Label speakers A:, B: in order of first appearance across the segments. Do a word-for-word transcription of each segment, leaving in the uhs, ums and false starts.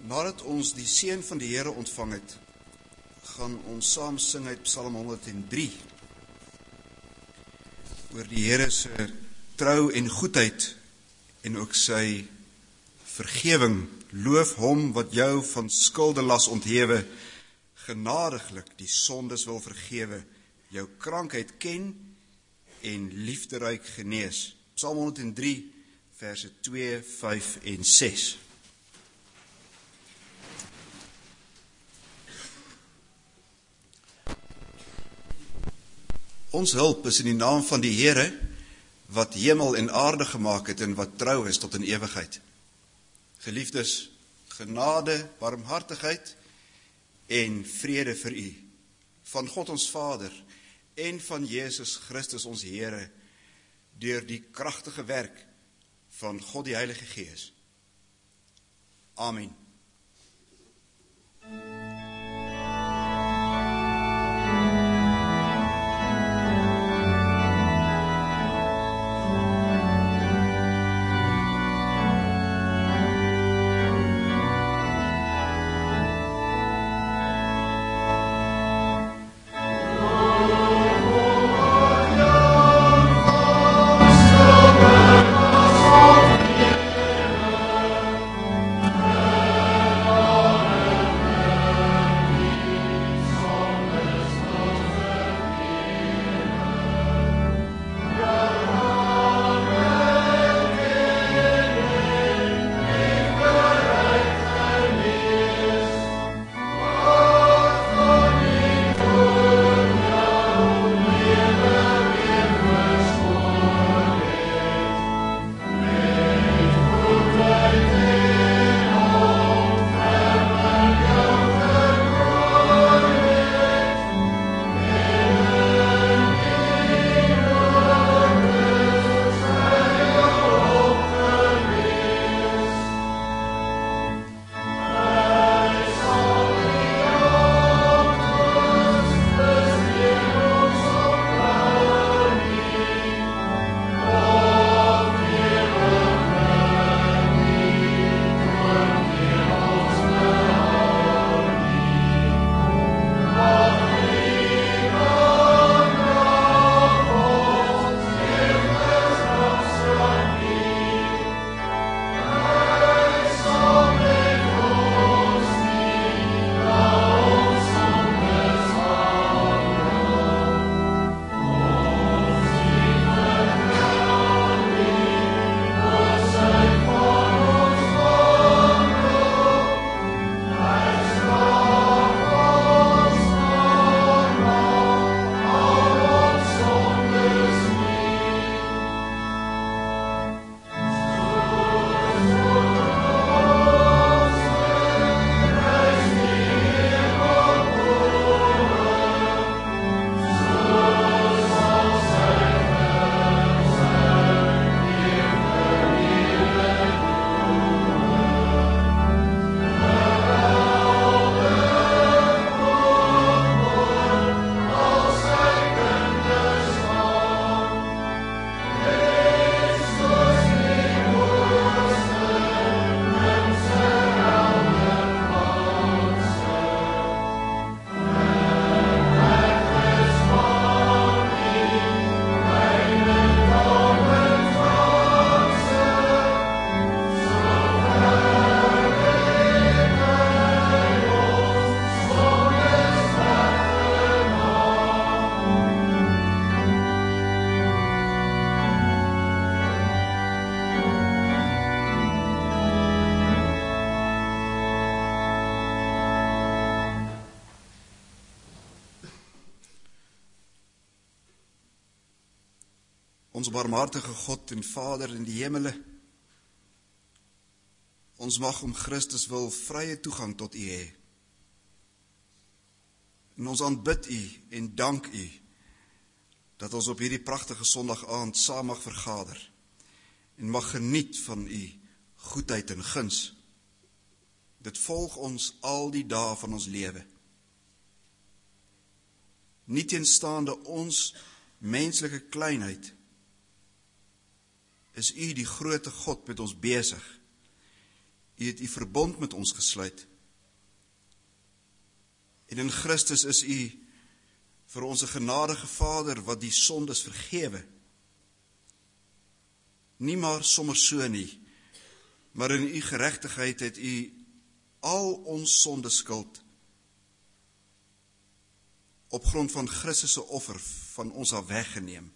A: Nadat ons die seën van die Here ontvang het, gaan ons saam sing uit Psalm honderd en drie oor die Here se trou en goedheid en ook sy vergewing. Loof hom wat jou van skuldelas onthewe, genadiglik die sondes wil vergewe, jou krankheid ken en liefderyk genees. Psalm honderd en drie verse twee, vyf en ses. Ons hulp is in die naam van die Here, wat hemel en aarde gemaak het en wat trou is tot in ewigheid. Geliefdes, genade, barmhartigheid en vrede vir u, van God ons Vader en van Jesus Christus ons Here, deur die kragtige werk van God die Heilige Gees. Amen. Ons barmhartige God en Vader in die hemele, ons mag om Christus wil vrye toegang tot u hê. En ons aanbid u en dank u, dat ons op hierdie prachtige Sondag aand saam mag vergader, en mag geniet van u goedheid en guns. Dit volg ons al die dae van ons lewe. Nie teenstaande ons menslike kleinheid, is u die grote God met ons besig, U het U verbond met ons gesluit. En in Christus is U vir ons 'n genadige Vader wat die sondes vergewe. Nie maar sommer so nie, maar in U geregtigheid het U al ons sonde skuld op grond van Christus se offer van ons af weggeneem.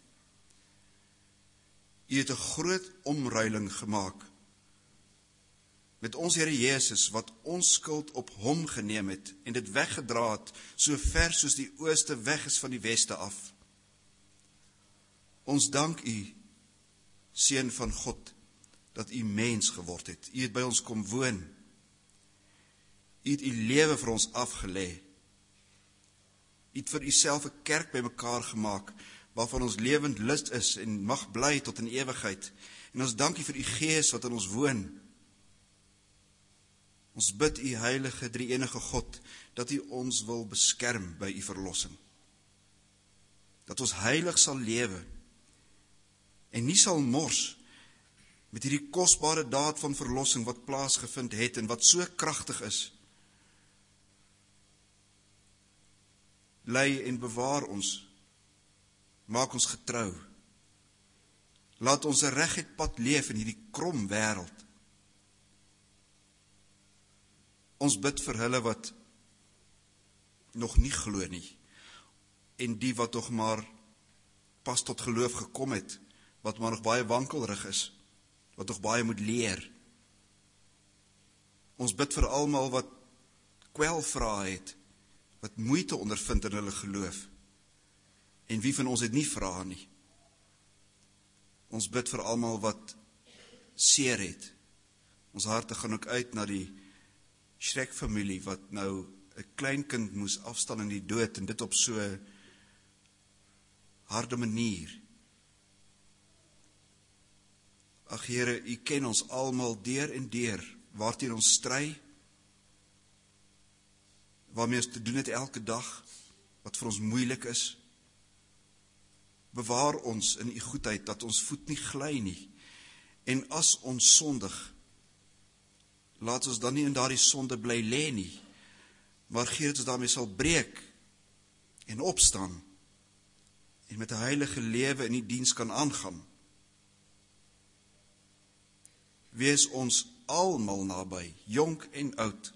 A: U het 'n groot omruiling gemaak met ons Here Jesus, wat ons skuld op hom geneem het en dit weggedra het, so ver soos die ooste weg is van die weste af. Ons dank U, Seun van God, dat U mens geword het. U het by ons kom woon. U het U lewe vir ons afgelê. U het vir Uself 'n kerk bymekaar gemaak, waarvan ons lewend lus is en mag bly tot in ewigheid. En ons dank U vir U Gees wat in ons woon. Ons bid U heilige drie-enige God, dat U ons wil beskerm by U verlossing. Dat ons heilig sal lewe en nie sal mors met hierdie kosbare daad van verlossing wat plaasgevind het en wat so kragtig is. Lei en bewaar ons, maak ons getrou. Laat ons 'n reguit pad leef in hierdie krom wêreld. Ons bid vir hulle wat nog nie glo nie, en die wat nog maar pas tot geloof gekom het, wat maar nog baie wankelrig is, wat nog baie moet leer. Ons bid vir almal wat kwelvrae het, wat moeite ondervind in hulle geloof, en wie van ons het nie vrae nie. Ons bid vir almal wat seer het. Ons harte gaan ook uit na die Shrek-familie, wat nou 'n kleinkind moes afstaan in die dood, en dit op so harde manier. Ag Here, U ken ons almal deur en deur, waarteen ons stry, waarmee ons te doen het elke dag, wat vir ons moeilik is. Bewaar ons in U goedheid, dat ons voet nie gly nie. En as ons sondig, laat ons dan nie in daardie sonde bly lê nie, maar gee dat ons daarmee sal breek en opstaan, en met 'n heilige lewe in die diens kan aangaan. Wees ons almal naby, jonk en oud.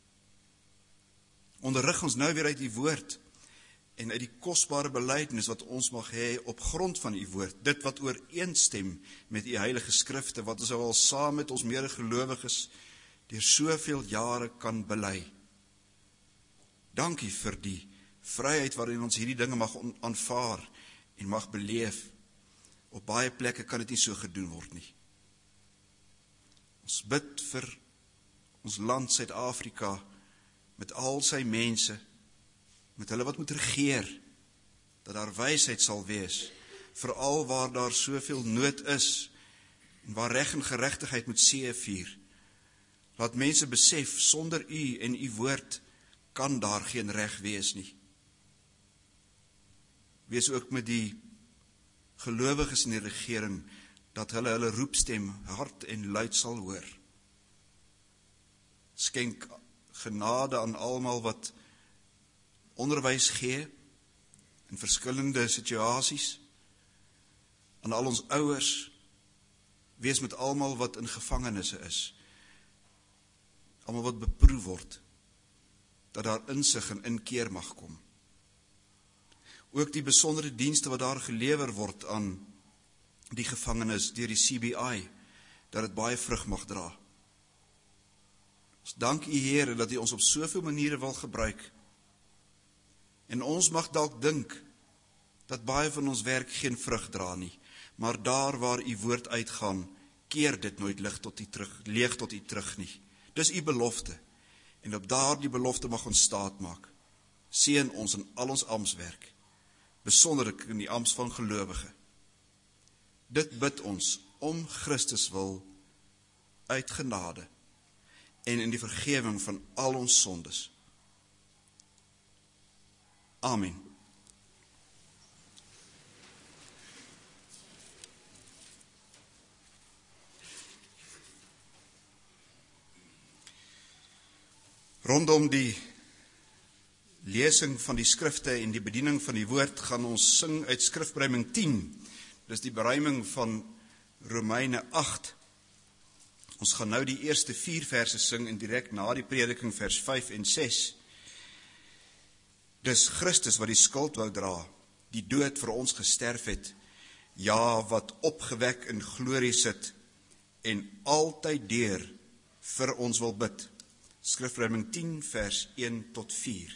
A: Onderrig ons nou weer uit U woord, en uit die kosbare belydenis wat ons mag hê op grond van U woord, dit wat ooreenstem met U heilige skrifte, wat ons al saam met ons medegelowiges deur soveel jare kan bely. Dankie vir die vryheid waarin ons hierdie dinge mag aanvaar en mag beleef. Op baie plekke kan dit nie so gedoen word nie. Ons bid vir ons land Suid-Afrika, met al sy mense, met hulle wat moet regeer, dat daar wysheid sal wees, veral waar daar soveel nood is, en waar reg en geregtigheid moet seëvier. Laat mense besef, sonder U en U woord, kan daar geen reg wees nie. Wees ook met die gelowiges in die regering, dat hulle hulle roepstem hard en luid sal hoor. Skenk genade aan almal wat onderwys gee in verskillende situasies, aan al ons ouers, wees met almal wat in gevangenisse is, almal wat beproef word, dat daar insig en inkeer mag kom. Ook die besondere dienste wat daar gelewer word aan die gevangenis deur die C B I, dat dit baie vrug mag dra. Ons dank U Here dat U ons op soveel maniere wil gebruik. En ons mag dalk dink dat baie van ons werk geen vrug dra nie, maar daar waar U woord uitgaan, keer dit nooit lig tot U terug, leeg tot U terug nie. Dis U belofte, en op daardie belofte mag ons staat maak. Seën ons in al ons amptswerk, besonderlik in die amps van gelowige. Dit bid ons om Christus wil, uit genade, en in die vergewing van al ons sondes. Amen. Rondom die lesing van die skrifte en die bediening van die woord gaan ons sing uit skrifberuiming tien. Dis die beruiming van Romeine agt. Ons gaan nou die eerste vier verse sing en direk na die prediking vers vyf en ses. Dis Christus wat die skuld wou dra, die dood vir ons gesterf het, ja, wat opgewek in glorie sit en altyd deur vir ons wil bid. Skrifberuiming tien vers een tot vier.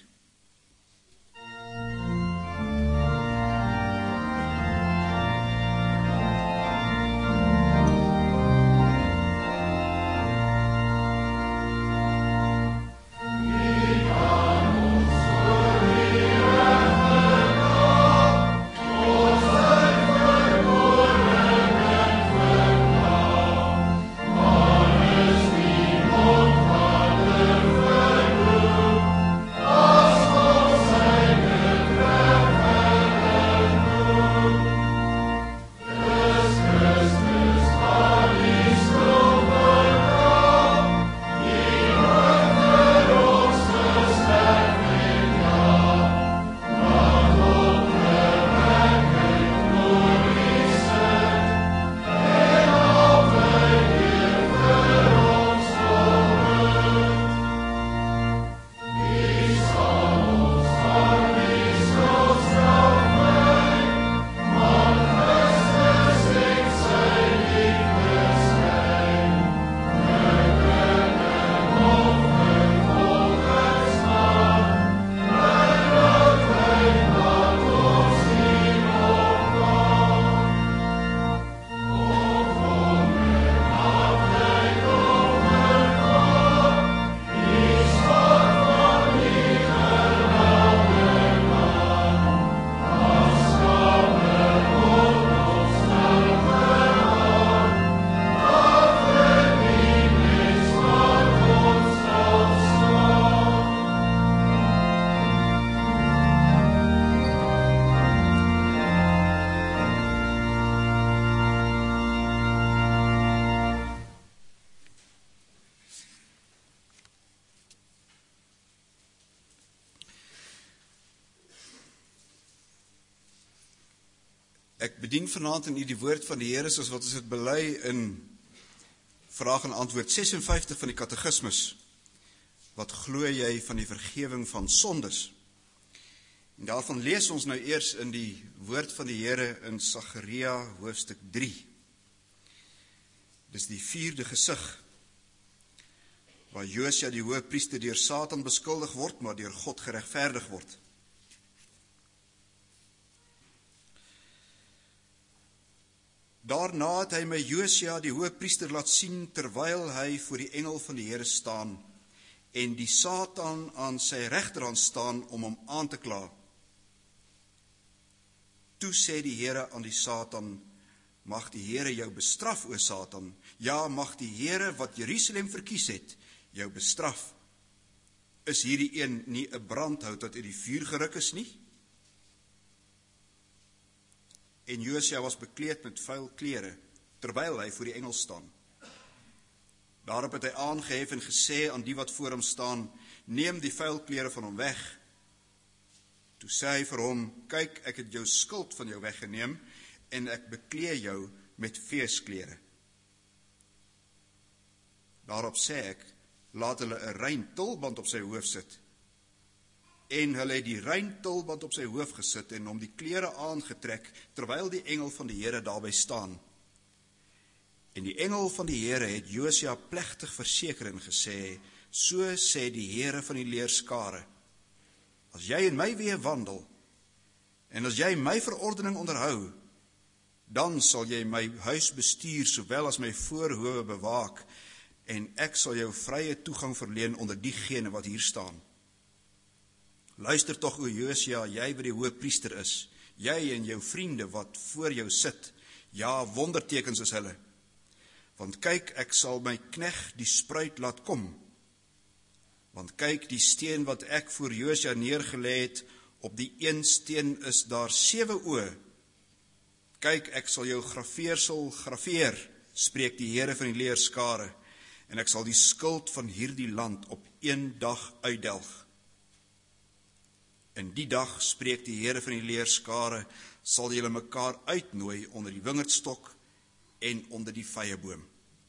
A: Ek bedien vanaand in u die woord van die Here soos wat ons dit bely in vraag en antwoord ses en vyftig van die katekismus. Wat glo jy van die vergewing van sondes? En daarvan lees ons nou eers in die woord van die Here in Sagaria hoofstuk drie. Dis die vierde gesig waar Josia die hoëpriester deur Satan beskuldig word, maar deur God geregverdig word. Daarna het hy my Josia die hoëpriester laat sien, terwyl hy voor die engel van die Here staan, en die Satan aan sy regterhand staan om hom aan te kla. Toe sê die Here aan die Satan, mag die Here jou bestraf, o Satan, ja, mag die Here wat Jerusalem verkies het, jou bestraf. Is hierdie een nie 'n brandhout wat uit die vuur geruk is nie? En Josia was bekleed met vuil klere, terwyl hy voor die engel staan. Daarop het hy aangehef en gesê aan die wat voor hom staan, neem die vuil klere van hom weg. Toe sê hy vir hom, kyk, ek het jou skuld van jou weggeneem, en ek beklee jou met feesklere. Daarop sê ek, laat hulle 'n rein tulband op sy hoof sit. En hulle het die rein tulband op sy hoof gesit en hom die klere aangetrek, terwyl die engel van die Here daarby staan. En die engel van die Here het Josia plegtig verseker en gesê, so sê die Here van die leerskare, as jy in my weë wandel, en as jy my verordening onderhou, dan sal jy my huis bestuur, sowel as my voorhoewe bewaak, en ek sal jou vrye toegang verleen onder diegene wat hier staan. Luister tog, o Josia, jy wat die hoëpriester is, jy en jou vriende wat voor jou sit, ja, wondertekens is hulle. Want kyk, ek sal my knegt die spruit laat kom. Want kyk, die steen wat ek voor Josia neergelê het, op die een steen is daar sewe oë. Kyk, ek sal jou grafeersel grafeer, spreek die Here van die leerskare, en ek sal die skuld van hierdie land op een dag uitdelg. In die dag, spreek die Here van die leerskare, sal julle mekaar uitnooi onder die wingerdstok en onder die vyeboom.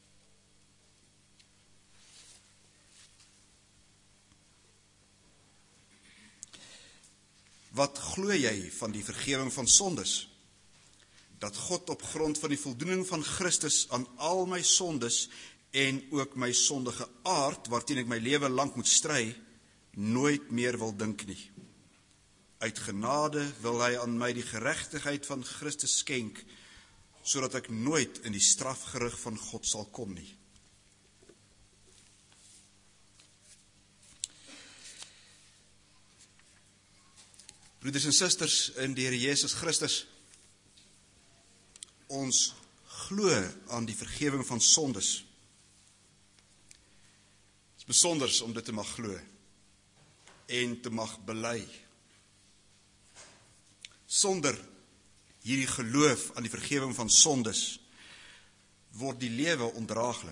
A: Wat glo jy van die vergewing van sondes? Dat God op grond van die voldoening van Christus aan al my sondes en ook my sondige aard, waarteen ek my lewe lank moet stry, nooit meer wil dink nie. Uit genade wil hy aan my die geregtigheid van Christus skenk, sodat ek nooit in die strafgerig van God sal kom nie. Broeders en susters in die Here Jesus Christus, ons glo aan die vergewing van sondes. Het is besonders om dit te mag glo en te mag bely. Sonder hierdie geloof aan die vergewing van sondes word die lewe ondraaglik.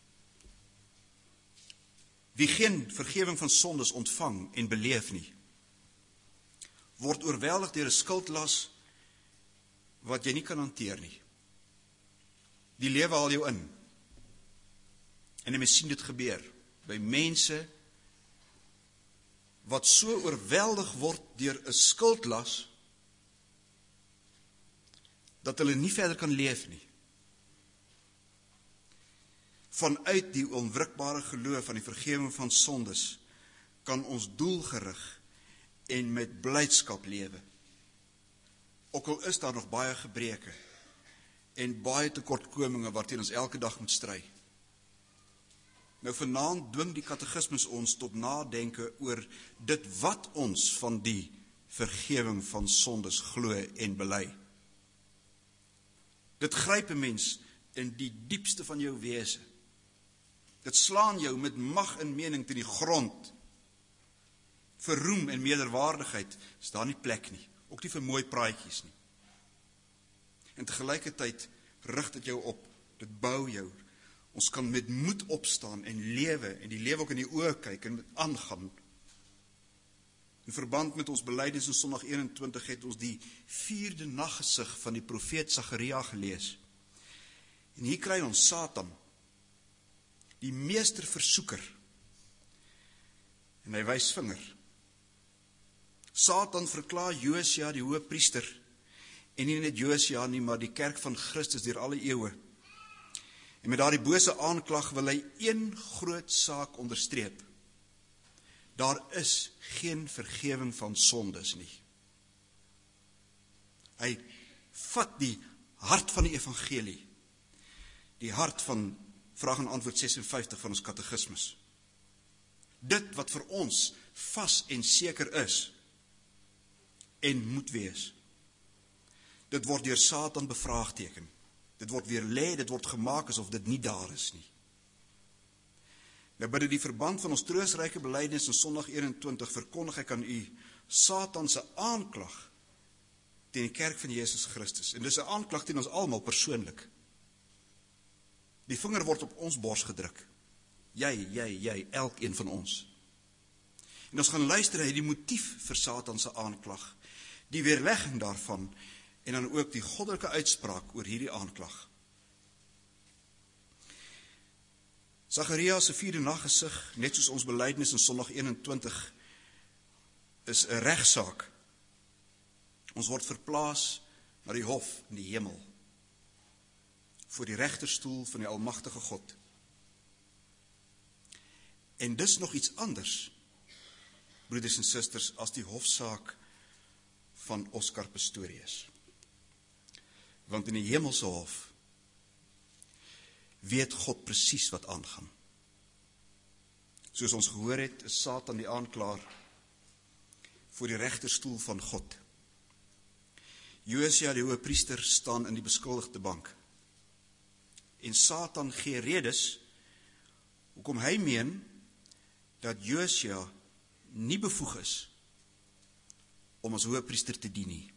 A: Wie geen vergewing van sondes ontvang en beleef nie, word oorweldig deur 'n skuldlas wat jy nie kan hanteer nie. Die lewe haal jou in. En jy sien dit gebeur by mense wat so oorweldig word deur 'n skuldlas dat hulle nie verder kan leef nie. Vanuit die onwrikbare geloof aan die vergewing van sondes kan ons doelgerig en met blydskap lewe. Ook al is daar nog baie gebreke en baie tekortkominge waarteen ons elke dag moet stry. Nou vanaand dwing die katekismus ons tot nadenke oor dit wat ons van die vergewing van sondes glo en bely. Dit gryp 'n mens in die diepste van jou wese. Dit slaan jou met mag en mening teen die grond. Vir roem en meerderwaardigheid is daar nie plek nie, ook nie vir mooi praatjies nie. En tegelijkertijd rig dit jou op, dit bou jou. Ons kan met moed opstaan en lewe, en die lewe ook in die oë kyk en met aangaan. In verband met ons belydenis in Sondag eenentwintig het ons die vierde naggesig van die profeet Sagaria gelees. En hier kry ons Satan, die meester versoeker. En hy wys vinger. Satan verklaar Josia die hoëpriester, en nie net Josia nie, maar die kerk van Christus deur alle eeue. En met daardie bose aanklag wil hy een groot saak onderstreep. Daar is geen vergewing van sondes nie. Hy vat die hart van die evangelie, die hart van vraag en antwoord sesenvyftig van ons katekismus. Dit wat vir ons vas en seker is, en moet wees. Dit word deur Satan bevraagteken. Dit word weerlê, dit word gemaak asof dit nie daar is nie. Nou binne die verband van ons troostryke belydenis in Sondag eenentwintig verkondig ek aan u Satan se aanklag teen die kerk van Jesus Christus. En dis 'n aanklag teen ons almal persoonlik. Die vinger word op ons bors gedruk. Jy, jy, jy, elkeen van ons. En ons gaan luister na die motief vir Satan se aanklag, die weerlegging daarvan, en dan ook die goddelike uitspraak oor hierdie aanklag. Sagaria se vierde naggesig, net soos ons belydenis in Sondag eenentwintig, is 'n regsaak. Ons word verplaas na die hof in die hemel, voor die regterstoel van die almagtige God. En dis nog iets anders, broeders en susters, as die hofsaak van Oscar Pistorius. Want in die hemelse hof weet God presies wat aangaan. Soos ons gehoor het, is Satan die aanklaer voor die regterstoel van God. Josia die hoëpriester staan in die beskuldigde bank. En Satan gee redes hoekom hy meen dat Josia nie bevoeg is om as hoëpriester te dien nie.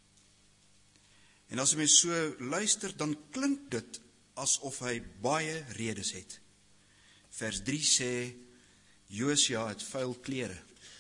A: En as jy so luister, dan klink dit asof hy baie redes het. Vers drie sê, Josia het vuil klere.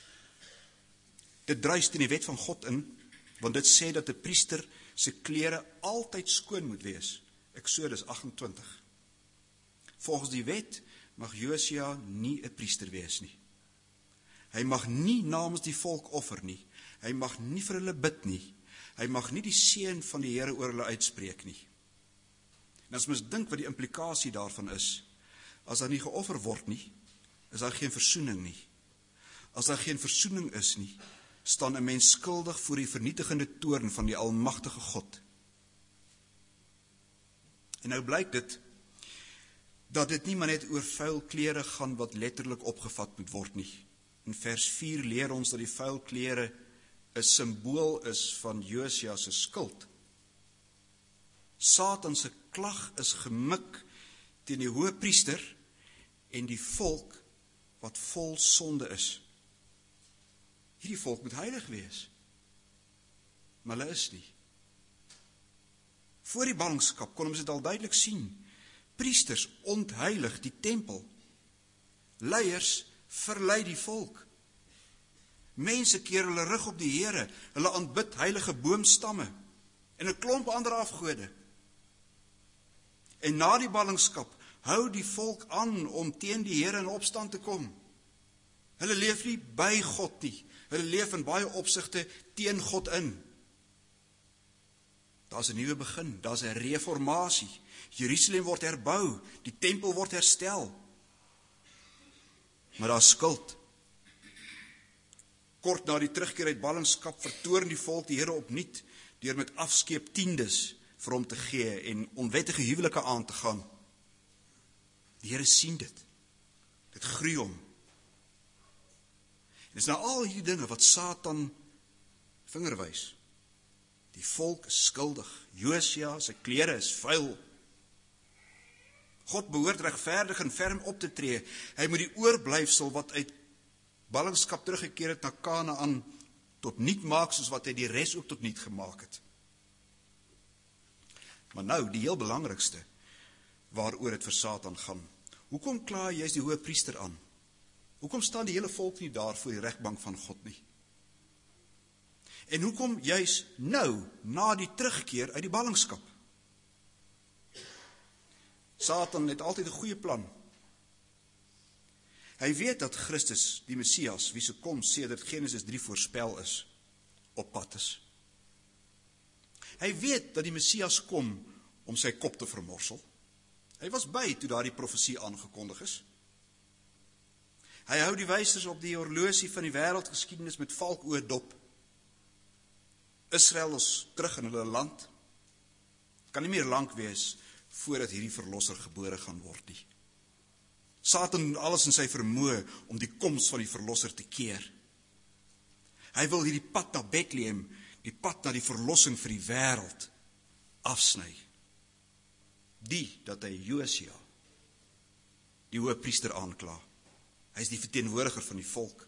A: Dit druis teen die wet van God in, want dit sê dat 'n priester se klere altyd skoon moet wees. Eksodus agt-en-twintig. Volgens die wet mag Josia nie 'n priester wees nie. Hy mag nie namens die volk offer nie. Hy mag nie vir hulle bid nie. Hy mag nie die seën van die Here oor hulle uitspreek nie. En as mens dink wat die implikasie daarvan is, as daar nie geoffer word nie, is daar geen versoening nie. As daar geen versoening is nie, staan 'n mens skuldig voor die vernietigende toorn van die almagtige God. En nou blyk dit, dat dit nie maar net oor vuil klere gaan wat letterlik opgevat moet word nie. In vers vier leer ons dat die vuil klere 'n simbool is van Josia se skuld. Satan se klag is gemik teen die hoëpriester en die volk wat vol sonde is. Hierdie volk moet heilig wees, maar hulle is nie. Voor die ballingskap kon ons dit al duidelik sien. Priesters ontheilig die tempel. Leiers verlei die volk. Mense keer hulle rug op die Here, hulle aanbid heilige boomstamme en 'n klomp ander afgode. En na die ballingskap hou die volk aan om teen die Here in opstand te kom. Hulle leef nie by God nie, hulle leef in baie opsigte teen God in. Daar's 'n nuwe begin, daar's 'n reformatie. Jerusalem word herbou, die tempel word herstel. Maar daar's skuld. Kort na die terugkeer uit ballingskap vertoorn die volk die Here opnuut deur met afskeep tiendes vir hom te gee en onwettige huwelike aan te gaan. Die Here sien dit. Dit groei hom. En dis nou al hierdie dinge wat Satan vinger wys. Die volk is skuldig. Josia se klere is vuil. God behoort regverdig en ferm op te tree. Hy moet die oorblyfsel wat uit ballingskap teruggekeer het na Kanaan tot niet maak soos wat hy die res ook tot niet gemaak het. Maar nou, die heel belangrikste waaroor het vir Satan gaan. Hoekom kla juist die hoëpriester aan? Hoekom staan die hele volk nie daar voor die regbank van God nie? En hoekom juist nou, na die terugkeer uit die ballingskap? Satan het altyd 'n goeie plan. Hy weet dat Christus, die Messias, wie se koms sedert Genesis drie voorspel is, op pad is. Hy weet dat die Messias kom om sy kop te vermorsel. Hy was by toe daardie profesie aangekondig is. Hy hou die wysers op die horlosie van die wêreldgeskiedenis met valkoë dop. Israel is terug in hulle land. Kan nie meer lank wees voordat hierdie verlosser gebore gaan word nie. Satan doen alles in sy vermoë om die koms van die verlosser te keer. Hy wil hierdie pad na Bethlehem, die pad na die verlossing vir die wêreld, afsny. Die dat hy Josia, die hoëpriester, aankla. Hy is die verteenwoordiger van die volk.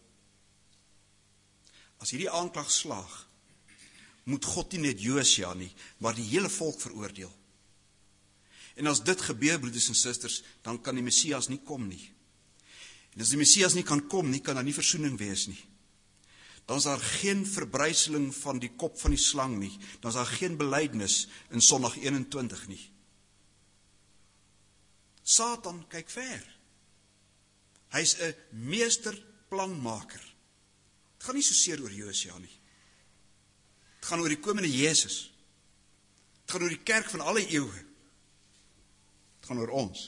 A: As hierdie aanklag slaag, moet God nie net Josia nie, maar die hele volk veroordeel. En as dit gebeur, broeders en susters, dan kan die Messias nie kom nie. En as die Messias nie kan kom nie, kan daar nie versoening wees nie. Dan is daar geen verbryseling van die kop van die slang nie. Dan is daar geen belydenis in Sondag eenentwintig nie. Satan kyk ver. Hy's 'n meesterplanmaker. Het gaan nie so seer oor Josia nie. Het gaan oor die komende Jezus. Het gaan oor die kerk van alle eeue. Het gaan oor ons.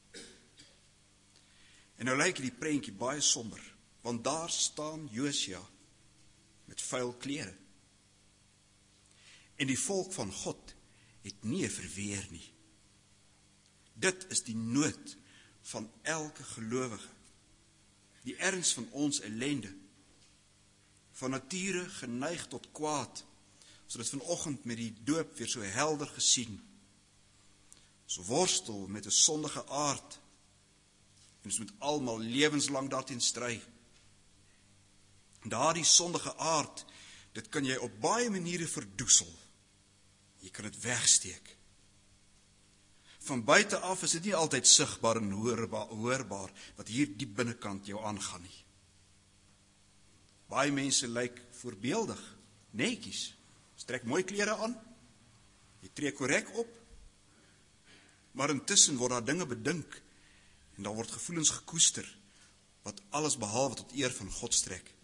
A: En nou lyk die prentjie baie somber, want daar staan Josia met vuil klere. En die volk van God het nie 'n verweer nie. Dit is die nood van elke gelowige. Die erns van ons ellende. Van nature geneig tot kwaad. Ons het dit vanoggend met die doop weer so helder gesien. So worstel met 'n sondige aard. En ons moet almal lewenslang daarteen stry. Daardie sondige aard, dit kan jy op baie maniere verdoesel. Jy kan dit wegsteek. Van buite af is dit nie altyd sigbaar en hoorbaar, hoorbaar wat hier diep binnekant jou aangaan nie. Baie mense lyk voorbeeldig, netjies, trek mooi klere aan, jy tree korrek op, maar intussen word daar dinge bedink en daar word gevoelens gekoester wat alles behalwe tot eer van God strek.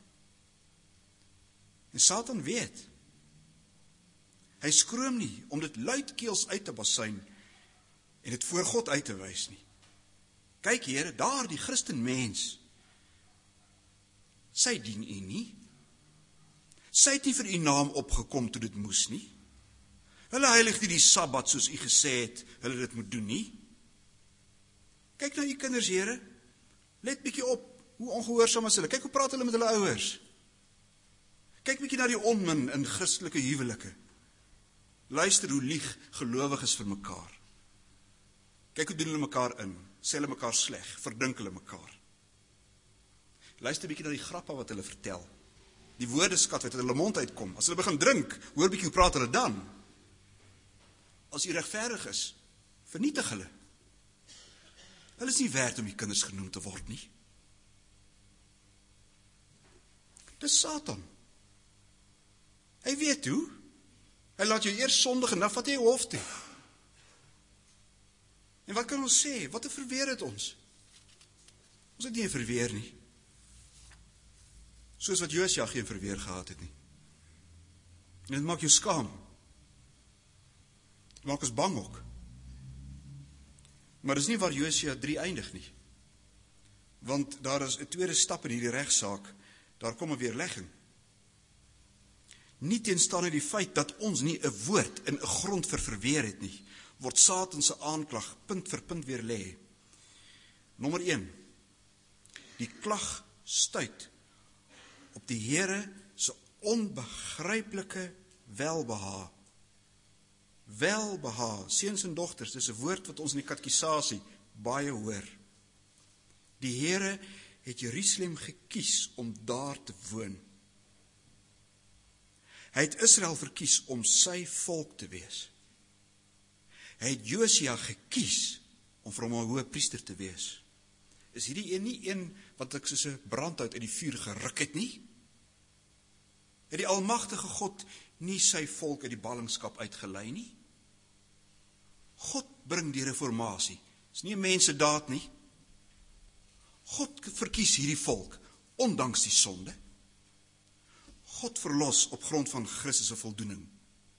A: En Satan weet, hy skroom nie om dit luidkeels uit te basuin en dit voor God uit te wys nie. Kyk Here, daar die Christen mens, sy dien u nie. Sy het nie vir u naam opgekom toe dit moes nie. Hulle heilig nie die Sabbat soos u gesê het, hulle dit moet doen nie. Kyk na u kinders, Here, let bietjie op, hoe ongehoorsaam is hulle. Kyk hoe praat hulle met hulle ouers. Kyk bietjie na die onmin in Christelike huwelike. Luister hoe lieg gelowiges vir mekaar. Kyk hoe doen hulle mekaar in, sê hulle mekaar sleg, verdink hulle mekaar. Luister bietjie na die grappe wat hulle vertel. Die woordeskat wat uit hulle mond uitkom. As hulle begin drink, hoor bietjie hoe praat hulle dan. As u regverdig is, vernietig hulle. Hulle is nie werd om die kinders genoem te word nie. Dis Satan. Hy weet hoe. Hy laat jou eers sondig en dan vat hy jou hof toe. En wat kan ons sê? Wat 'n verweer het ons? Ons het nie 'n verweer nie. Soos wat Josia geen verweer gehad het nie. En dit maak jou skaam. Dit maak ons bang ook. Maar dis nie waar Josia drie eindig nie. Want daar is 'n tweede stap in hierdie regsaak. Daar kom 'n weerlegging. Nie teenstaande die feit dat ons nie 'n woord in 'n grond vir verweer het nie, word Satan se aanklag punt vir punt weer lê. Nommer een. Die klag stuit op die Here se onbegryplike welbehae. Welbehae, seuns en dogters, dis 'n woord wat ons in die katekisasie baie hoor. Die Here het Jerusalem gekies om daar te woon. Hy het Israel verkies om sy volk te wees. Hy het Josia gekies om vir hom 'n hoë priester te wees. Is hierdie een nie een wat ek soos 'n brandhout uit die vuur geruk het nie? Het die almagtige God nie sy volk uit die ballingskap uitgelei nie? God bring die reformatie. Dis nie 'n mensedaad nie. God verkies hierdie volk, ondanks die sonde. God verlos op grond van Christus se voldoening.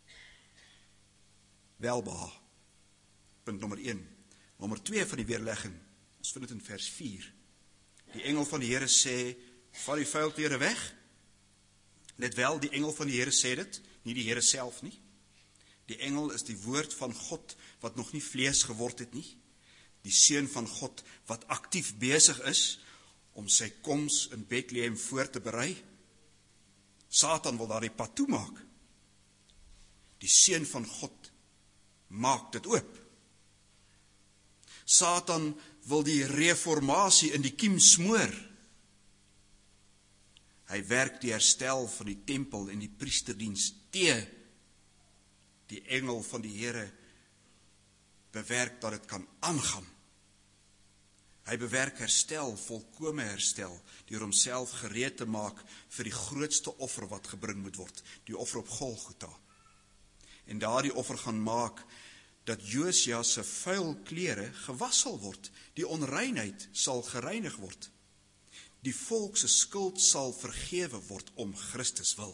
A: Welbehae. Punt nommer een. Nommer twee van die weerlegging. Ons vind dit in vers vier. Die engel van die Here sê, val die vuil klere weg. Let wel, die engel van die Here sê dit, nie die Here self nie. Die engel is die woord van God wat nog nie vlees geword het nie. Die seun van God wat aktief besig is om sy koms in Bethlehem voor te berei. Satan wil daar die pad toemaak. Die seun van God maak dit oop. Satan wil die reformatie in die kiem smoor. Hy werk die herstel van die tempel en die priesterdiens tee. Die engel van die Here bewerk dat dit kan aangaan. Hy bewerk herstel, volkome herstel, deur homself gereed te maak vir die grootste offer wat gebring moet word, die offer op Golgotha. En daardie offer gaan maak dat Josia se vuil klere gewas sal word, die onreinheid sal gereinig word. Die volk se skuld sal vergewe word om Christus wil.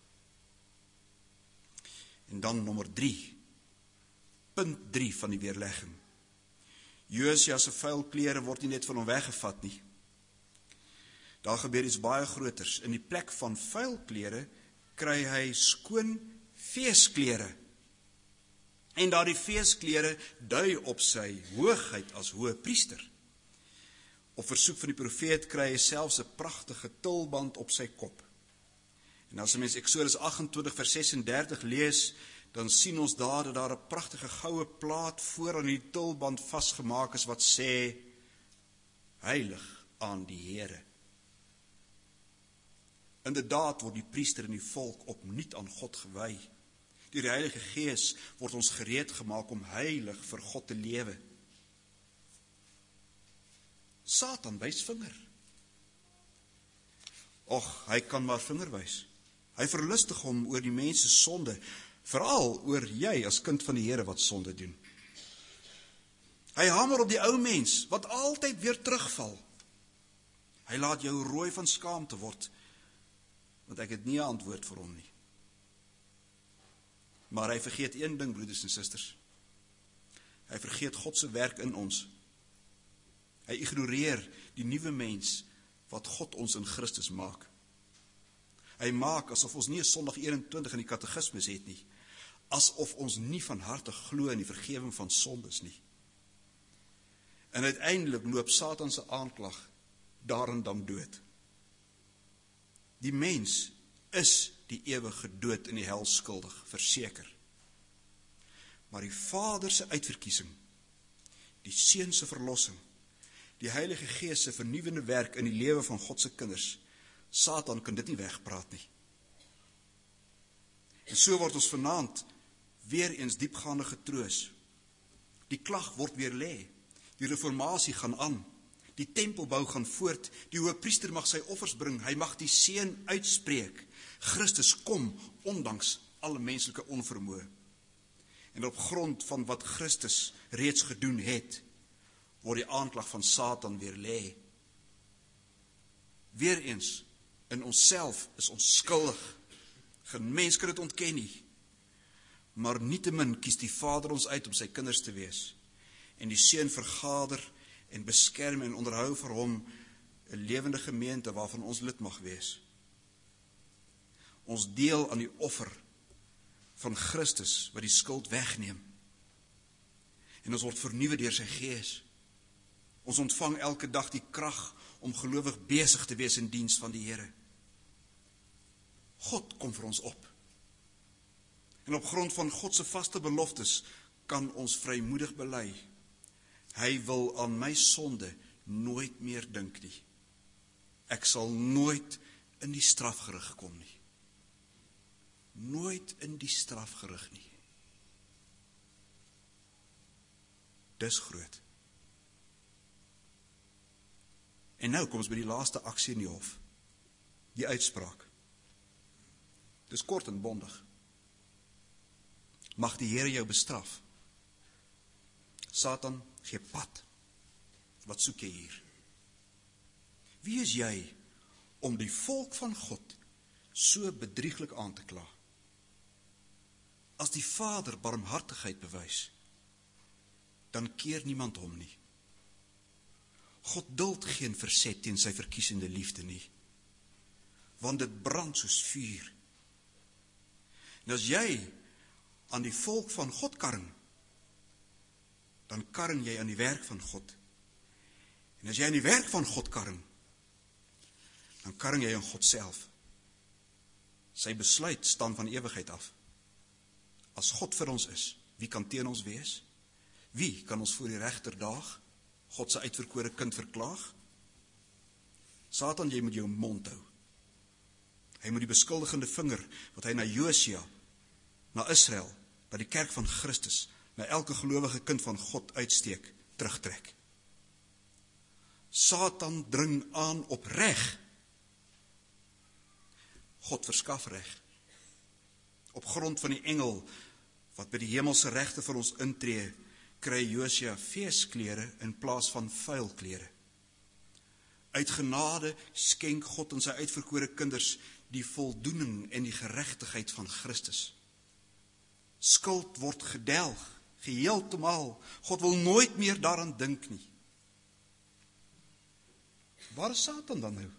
A: En dan nommer drie, punt drie van die weerlegging. Josia se vuil klere word nie net van hom weggevat nie. Daar gebeur iets baie groters. In die plek van vuil klere kry hy skoon feesklere. En daardie feesklere dui op sy hoogheid as hoë priester. Op versoek van die profeet kry hy selfs 'n pragtige tulband op sy kop. En as 'n mens Eksodus agt-en-twintig vers ses en dertig lees, dan sien ons daar dat daar 'n pragtige goue plaat voor aan die tulband vasgemaak is wat sê, heilig aan die Here. Inderdaad word die priester en die volk opnuut aan God gewy. Deur die Heilige Gees word ons gereed gemaak om heilig vir God te lewe. Satan wys vinger. Och, hy kan maar vinger wys. Hy verlustig hom oor die mens se sonde, veral oor jy as kind van die Here wat sonde doen. Hy hamer op die ou mens wat altyd weer terugval. Hy laat jou rooi van skaamte word, want ek het nie 'n antwoord vir hom nie. Maar hy vergeet een ding, broeders en susters. Hy vergeet God se werk in ons. Hy ignoreer die nuwe mens wat God ons in Christus maak. Hy maak asof ons nie 'n Sondag eenentwintig in die katekismes het nie, asof ons nie van harte glo in die vergewing van sondes nie. En uiteindelik loop Satan se aanklag daarin dan dood. Die mens is die ewige dood in die hel skuldig, verseker. Maar die Vader se uitverkiesing, die Seun se verlossing, die Heilige Gees se vernuwende werk in die lewe van God se kinders, Satan kan dit nie wegpraat nie. En so word ons vanaand weer eens diepgaande getroos. Die klag word weer lê. Die reformatie gaan aan. Die tempelbou gaan voort. Die hoëpriester mag sy offers bring. Hy mag die seën uitspreek. Christus kom ondanks alle menslike onvermoë. En op grond van wat Christus reeds gedoen het, word die aanklag van Satan weer lê. Weereens, in onsself is ons skuldig. Geen mens kan dit ontken nie. Maar nietemin kies die Vader ons uit om sy kinders te wees. En die Seun vergader en beskerm en onderhou vir hom 'n lewende gemeente waarvan ons lid mag wees. Ons deel aan die offer van Christus wat die skuld wegneem. En ons word vernuwe deur sy Gees. Ons ontvang elke dag die krag om gelowig besig te wees in diens van die Here. God kom vir ons op. En op grond van God se vaste beloftes kan ons vrymoedig bely: Hy wil aan my sonde nooit meer dink nie. Ek sal nooit in die strafgerig kom nie. Nooit in die strafgerig nie. Dis groot. En nou kom ons by die laaste aksie in die hof. Die uitspraak. Dis kort en bondig. Mag die Here jou bestraf. Satan, gee pad. Wat soek jy hier? Wie is jy om die volk van God so bedrieglik aan te kla? As die Vader barmhartigheid bewys, dan keer niemand hom nie. God duld geen verset teen sy verkiesende liefde nie, want dit brand soos vuur. En as jy aan die volk van God karring, dan karring jy aan die werk van God. En as jy aan die werk van God karring, dan karring jy aan God self. Sy besluit staan van ewigheid af. As God vir ons is, wie kan teen ons wees? Wie kan ons voor die regter daag? God se uitverkore kind verklaag? Satan, jy moet jou mond hou. Hy moet die beskuldigende vinger wat hy na Josia, na Israel, na die kerk van Christus, na elke gelowige kind van God uitsteek, terugtrek. Satan dring aan op reg. God verskaf reg. Op grond van die engel wat by die hemelse regte vir ons intree, kry Josia feesklere in plaas van vuil klere. Uit genade skenk God aan sy uitverkore kinders die voldoening en die geregtigheid van Christus. Skuld word gedelg, geheeltemal. God wil nooit meer daaraan dink nie. Waar is Satan dan nou?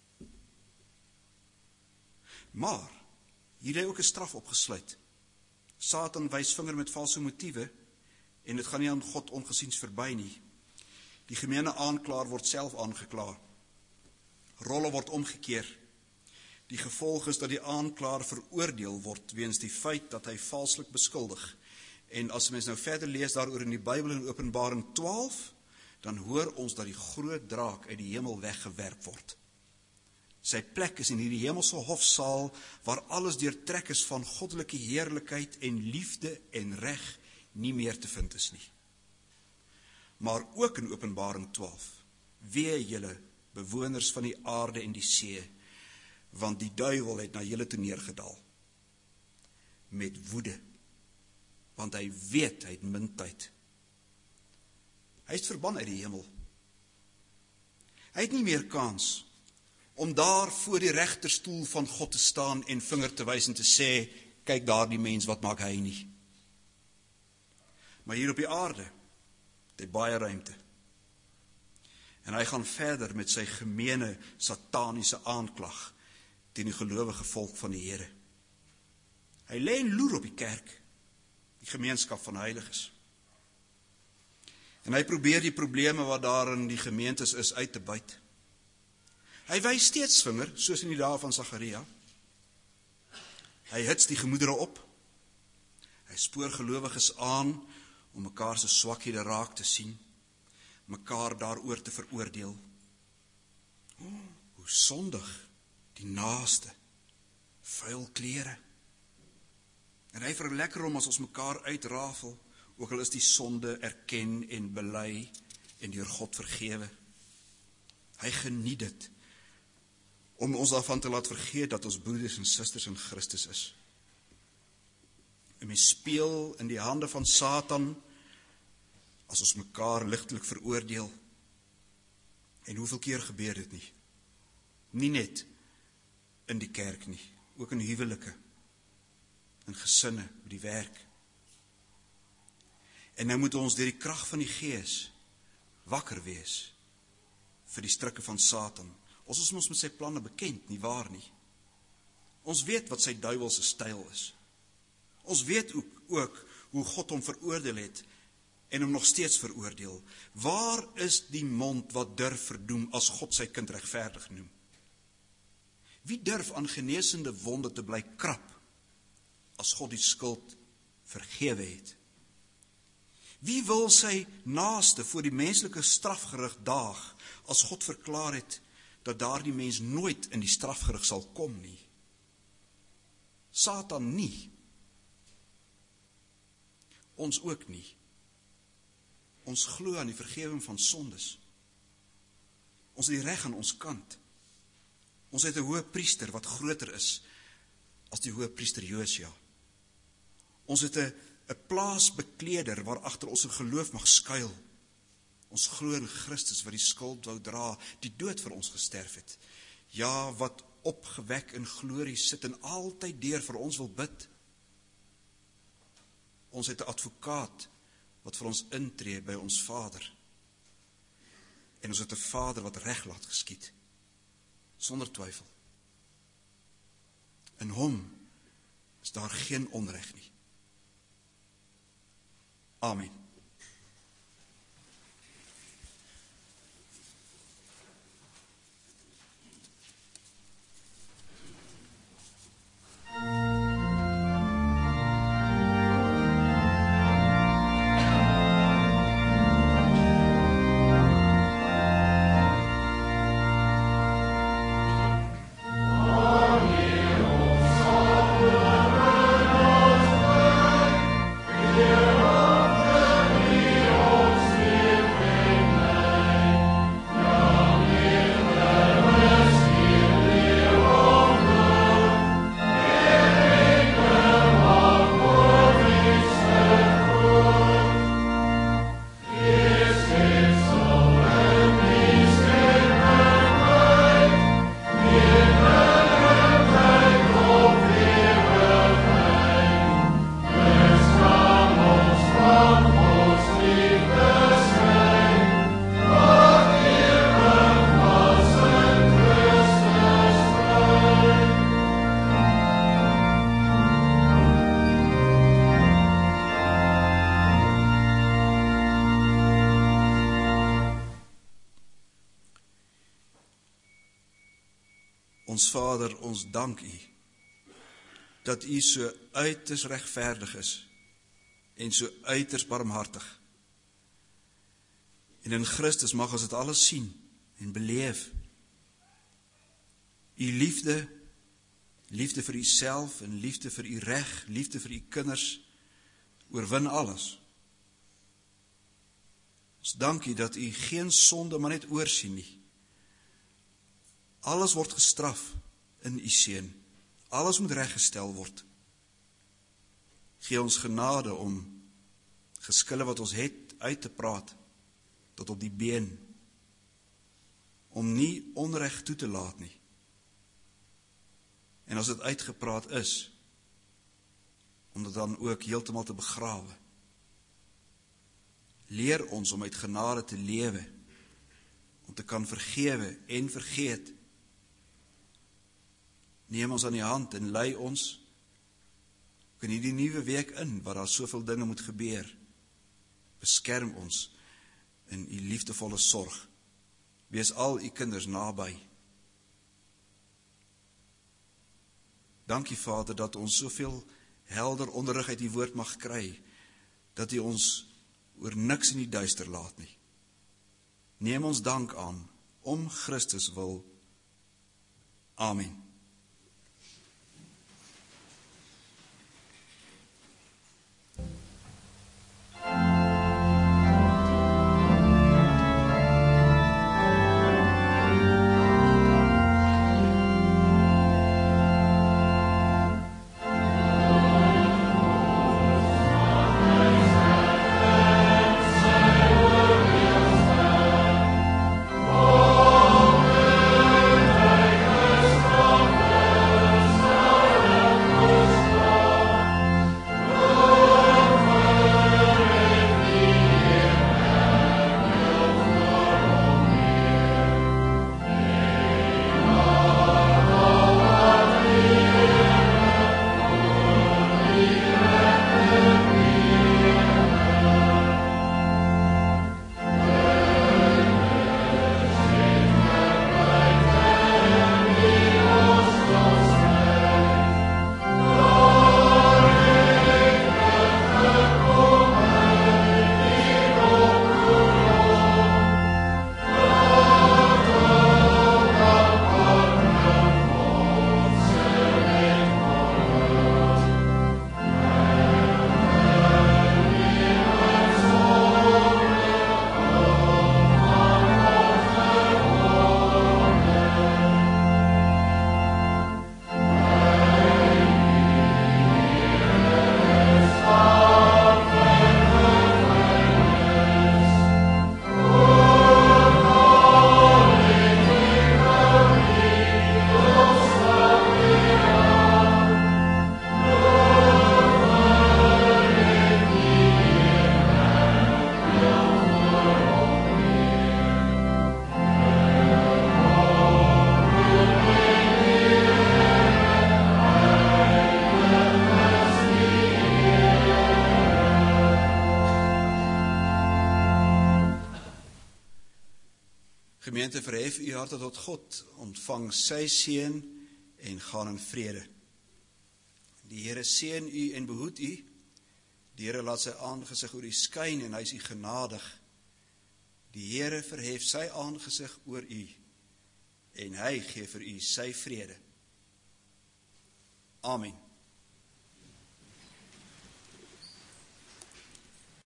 A: Maar hier lê ook 'n straf opgesluit. Satan wys vinger met valse motiewe en dit gaan nie aan God ongesiens verby nie. Die gemeene aanklaer word self aangekla. Rolle word omgekeer. Die gevolg is dat die aanklaer veroordeel word weens die feit dat hy valslik beskuldig. En as mens nou verder lees daaroor in die Bybel in Openbaring twaalf, dan hoor ons dat die groot draak uit die hemel weggewerp word. Sy Sy plek is in hierdie hemelse hofsaal, waar alles deurtrek is van goddelike heerlikheid en liefde en reg nie meer te vind is nie. Maar ook in Openbaring twaalf, wee julle bewoners van die aarde en die see, want die duiwel het na julle toe neergedaal, met woede, want hy weet, hy het min tyd. Hy is verban uit die hemel. Hy het nie meer kans om daar voor die regterstoel van God te staan en vinger te wys en te sê, kyk daar die mens, wat maak hy nie? Maar hier op die aarde, het hy baie ruimte. En hy gaan verder met sy gemeene, sataniese aanklag teen die gelowige volk van die Here. Hy lê en loer op die kerk, die gemeenskap van heiliges. En hy probeer die probleme wat daar in die gemeentes is uit te byt. Hy wys steeds vinger, soos in die dae van Sagaria. Hy hits die gemoedere op. Hy spoor gelowiges aan om mekaar se swakhede raak te sien, mekaar daaroor te veroordeel. Oh, hoe sondig die naaste, vuil klere. En hy verlekker hom as ons mekaar uitrafel, ook al is die sonde erken en bely en deur God vergewe. Hy geniet dit om ons daarvan te laat vergeet dat ons broeders en susters in Christus is. En mens speel in die hande van Satan as ons mekaar ligtelik veroordeel. En hoeveel keer gebeur dit nie? Nie net in die kerk nie, ook in huwelike, in gesinne, by die werk. En nou moet ons deur die krag van die Gees wakker wees vir die strikke van Satan. Ons is ons met sy planne bekend, nie waar nie. Ons weet wat sy duiwelse styl is. Ons weet ook, ook hoe God hom veroordeel het en hom nog steeds veroordeel. Waar is die mond wat durf verdoem as God sy kind regverdig noem? Wie durf aan genesende wonde te bly krap as God die skuld vergewe het? Wie wil sy naaste voor die menslike strafgerig daag as God verklaar het dat daardie mens nooit in die strafgerig sal kom nie? Satan nie. Ons ook nie. Ons glo aan die vergewing van sondes. Ons het die reg aan ons kant. Ons het 'n hoëpriester wat groter is as die hoëpriester Josia. Ons het 'n 'n plaasbekleder waar agter ons 'n geloof mag skuil. Ons glo in Christus wat die skuld wou dra, die dood vir ons gesterf het. Ja, wat opgewek in glorie sit en altyd deur vir ons wil bid. Ons het 'n advokaat wat vir ons intree by ons Vader. En ons het 'n Vader wat reg laat geskied, sonder twyfel. In hom is daar geen onreg nie. Amen. Ons Vader, ons dank U, dat U so uiters regverdig is, en so uiters barmhartig. En in Christus mag ons dit alles sien, en beleef. U liefde, liefde vir uself en liefde vir u reg, liefde vir u kinders, oorwin alles. Ons dank u dat u geen sonde maar net oorsien nie. Alles word gestraf in u seun. Alles moet reggestel word. Gee ons genade om geskille wat ons het uit te praat, tot op die been, om nie onreg toe te laat nie. En as dit uitgepraat is, om dit dan ook heeltemal te begrawe. Leer ons om uit genade te lewe, om te kan vergewe en vergeet. Neem ons aan die hand en lei ons ook in hierdie nuwe week in, waar daar soveel dinge moet gebeur. Beskerm ons in u liefdevolle sorg. Wees al u kinders naby. Dankie Vader dat ons soveel helder onderrig uit die woord mag kry, dat u ons oor niks in die duister laat nie. Neem ons dank aan, om Christus wil. Amen. Gemeente, verhef u harte tot God, ontvang sy seën en gaan in vrede. Die Here seën u en behoed u. Die Here laat sy aangesig oor u skyn en hy is u genadig. Die Here verhef sy aangesig oor u en hy gee vir u sy vrede. Amen.